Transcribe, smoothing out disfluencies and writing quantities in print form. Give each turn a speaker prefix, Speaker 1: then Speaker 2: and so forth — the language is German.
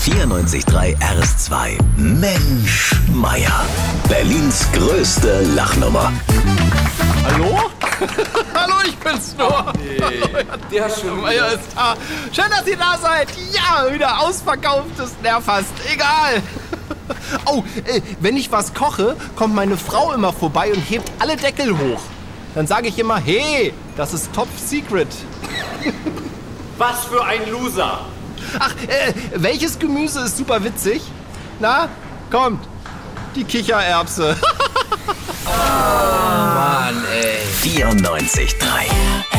Speaker 1: 94.3 RS2. Mensch, Meier. Berlins größte Lachnummer.
Speaker 2: Hallo? Hallo, ich bin's nur.
Speaker 3: Der schon
Speaker 2: Meier ist da. Schön, dass ihr da seid. Ja, wieder ausverkauftes Nervfast. Egal. Oh, wenn ich was koche, kommt meine Frau immer vorbei und hebt alle Deckel hoch. Dann sage ich immer, hey, das ist Top Secret.
Speaker 3: Was für ein Loser.
Speaker 2: Ach, welches Gemüse ist super witzig? Na, kommt. Die Kichererbse.
Speaker 1: Mann, ey. 94.3